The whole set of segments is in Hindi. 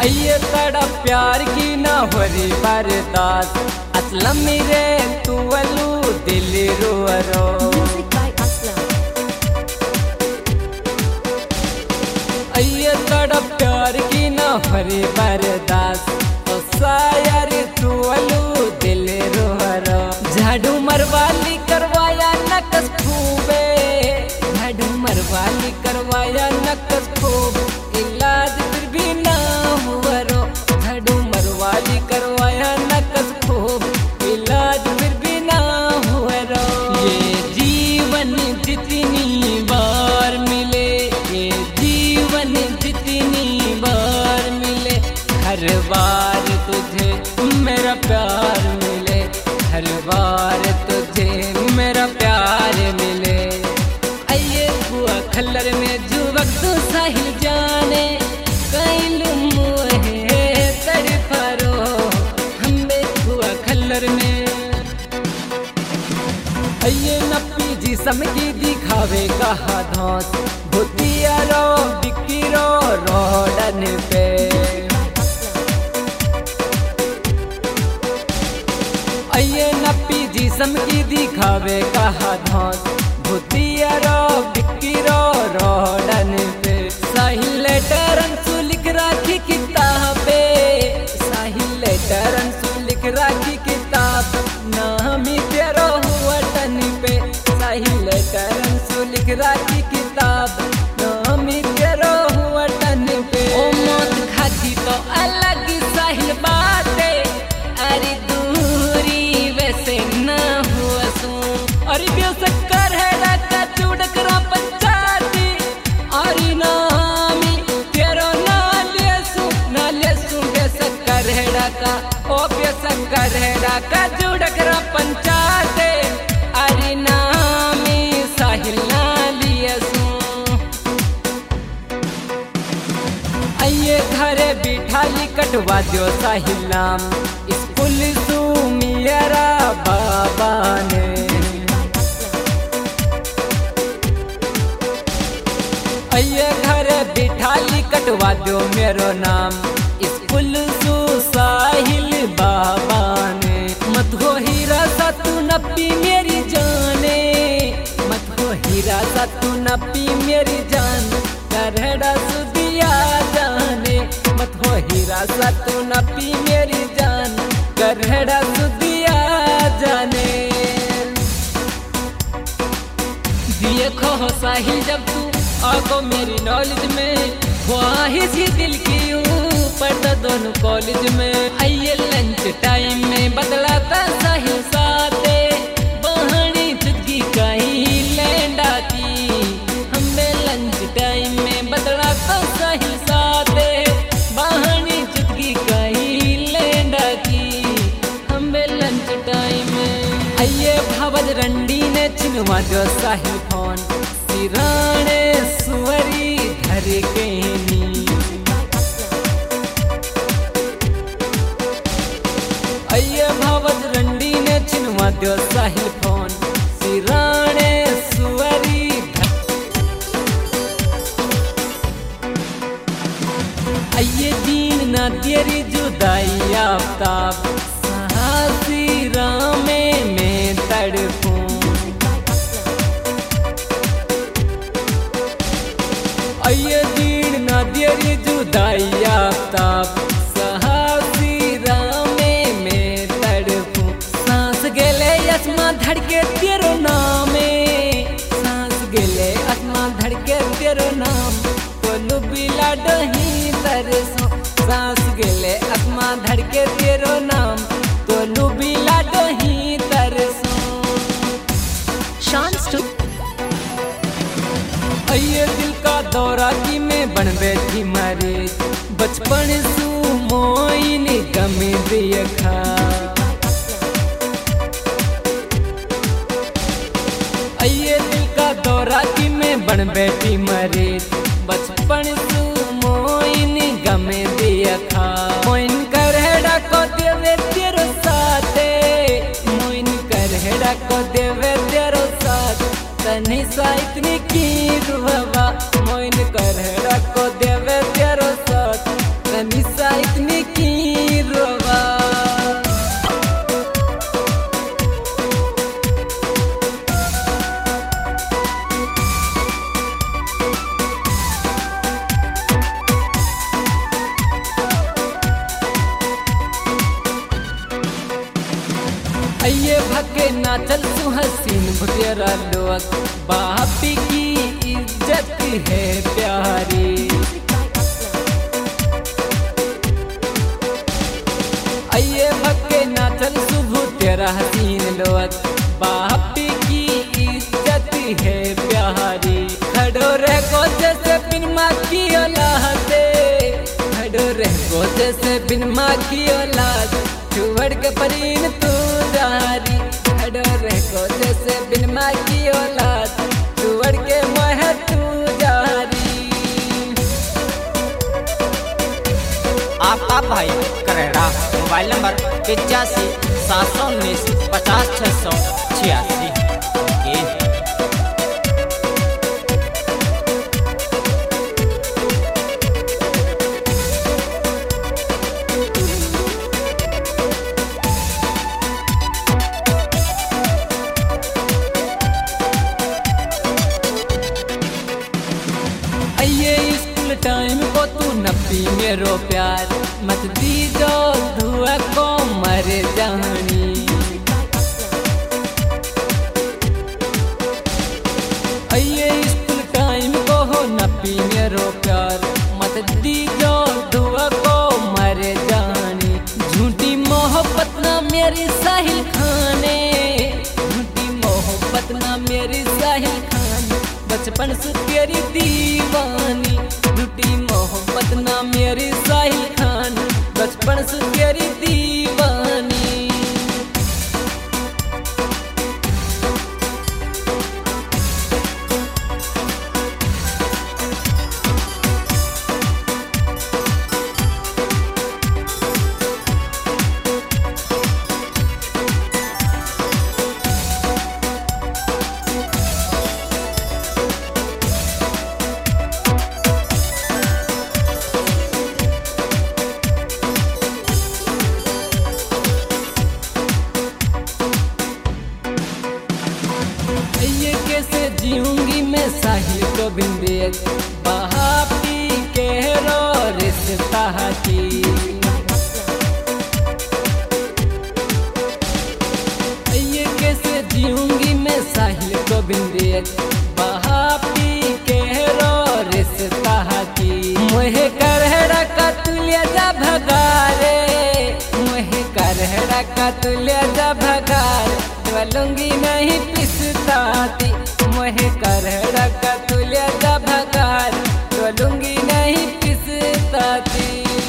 ये तड़ा प्यार की ना होरी बर्दाश्त असलम मेरे तू अलू दिल रो रो। ये तड़ा प्यार की ना होरी बर्दाश्त तो शायर तू अलू दिल रो रो। झाड़ू मरवाली करवाया नकस खूबे, झाड़ू मरवाली करवाया नकस खूब, इलाज फिर भी ना हुआ रो। झाड़ू मरवाली करवाया नकस खूब, इलाज फिर भी ना हुआ रो। ये जीवन जितनी बार मिले, ये जीवन जितनी बार मिले, हर बार तुझे मेरा प्यार मिले, हर बार तुझे मेरा प्यार मिले। आइए हुआ खल्लर में जो वक्त साहिल जाने कैलू मुहे तड़फरो, हमें हुआ खल्लर में। आइए नपी जी समकी दिखावे कहा धौस, भूतिया रो बिक्की रो रोडन पे। आइए नपी जी समकी दिखावे कहा धौस, भूतिया रो बिक्की रो रोडन पे। साहिल टरंसु लिख राखी किताबे, साहिल टरंसु लिख राखी किताब, नामी तेरो हुआ टन पे। साहिल टरंसु लिख राखी किताब, नामी तेरो हुआ टन पे। ओ मौत खाती तो अलग साहिल बाते, अरे दूरी वैसे ना हुआ सू। अरे बेसकर है डाका चुड़करा पंचायती, अरे नामी तेरो ना लेसू बेसकर है डाका, ओ बेसकर है डाका चुड़करा पंचायती, अरे नामी साहिल ना लियसू। आइए घरे बिठाली कटवा दो साहिल नाम, स्कूल सू मेरा बाबा ने। आइए घर बिठाली कटवा दो मेरो नाम, स्कूल सू साहिल बाबा ने। मत हो हीरा सा तू नपी मेरी जाने, मत हो हीरा सा तू नपी मेरी जान, करड़ा सुदिया जाने। मत हो हीरा सा तू नपी मेरी जान, करड़ा सुदिया जाने। देखो हो साहिल जब तू आगो मेरी नॉलेज में, ख्वाहिश ही दिल की ऊपर तो दोनों कॉलेज में। आइए लंच टाइम में बदलाता साहिल साथे, बहानी चुटकी कहीं लैंडा की, हमें लंच टाइम में बदलाता साहिल साथे, बहानी चुटकी कहीं लैंडा की, हमें लंच टाइम में। आइए भावज रंडी ने चिनवा जो साहिल फोन, सिराने सुवरी घर के नी। आइए भावज रंडी ने चिनवा दो साहिल फोन, सिराने सुवरी घर। आइए दीन ना तेरी जुदाई आफ्ताब, साहसी रामे में तड़पूं। आइए दीन ना तेरी जुदाई आफ्ताब, साहसी रामे में तड़पूं। सांस गेले आसमां धड़के तेरो नामे, सांस गेले आसमां धड़के तेरो नाम, कोलू बिला डही तरसो। सांस गेले आसमां धड़के तेरो नाम, कोलू बिला डही तरसो। आइए दिल का दौरा की मैं बन बैठी मारे, बचपन सू मोइनी गमी दिया खा। आइए दिल का दौरा की मैं बन बैठी मारे, बचपन सू मोइनी गमी दिया खा। मोइन कर हेड़ा को देवे तेरो साथे, मोइन कर हेड़ा को देवे तेरो साथ, तनी सा इतनी की रुहवा, मोइन कर हेड़ा को देवे तेरो साथ, तनी सा आइए भके नाचल सुहसीन भुटेरा लोग, बापी की इज्जत है प्यारी। आइए भके नाचल सुभु तेरा हसीन लोग, बापी की इज्जत है प्यारी। खड़ो रह गोदे से बिन माँ की औलादे, खड़ो रह गोदे से बिन माँ की औलाद, छुअड़ के परीन तू जारी। खड़ो रह गोदे से बिन माँ की औलाद, छुअड़ के मोह तू जारी। आपका भाई करेड़ा, मोबाइल नंबर 85 719 50 686। स्कूल टाइम को तू न पी मेरो प्यार, मत दी दो धुआ को मर जानी। आइए स्कूल टाइम को हो न पी मेरो प्यार, मत दी दो धुआ को मर जानी। झूठी मोहब्बत ना मेरी साहिल खाने, झूठी मोहब्बत ना मेरी साहिल खाने, बचपन से तेरी दीवानी। झूठी मोहब्बत ना मेरी साहिल खान, बचपन से तेरी दीवानी। ये कैसे जीऊंगी मैं साहिल को बिन देख, बहापी के रो रिश्ता की। ये कैसे जीऊंगी मैं साहिल को बिन देख, बहापी के रो रिश्ता की। मुहे करहरा का तुलिया जा भगारे, मुहे करहरा का तुलिया जा भगार, लुंगी नहीं पिसताती। मोहे करहरा का तुलिया जा भगार, लुंगी नहीं पिसताती।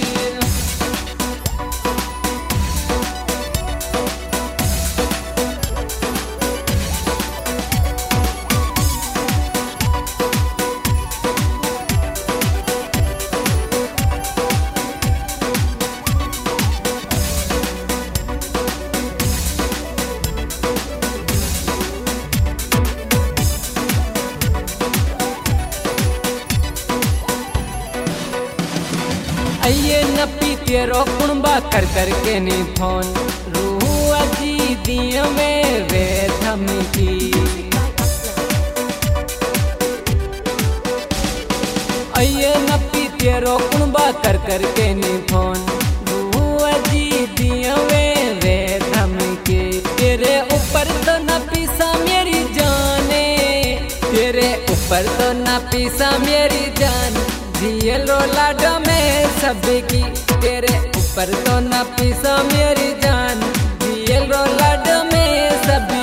आइए न पी तेरो कुणबा कर करके नी फोन, रूह अजी दिया में वे धमकी। आइए न पी तेरो कुणबा कर करके नी फोन, रूह अजी दिया में वे धमकी। तेरे ऊपर तो न पीसा मेरी जाने, तेरे ऊपर तो न पीसा मेरी जान, जियल रोलाडो में सबकी। तेरे ऊपर तो न पीसा मेरी जान, जियल रोलाडो में सब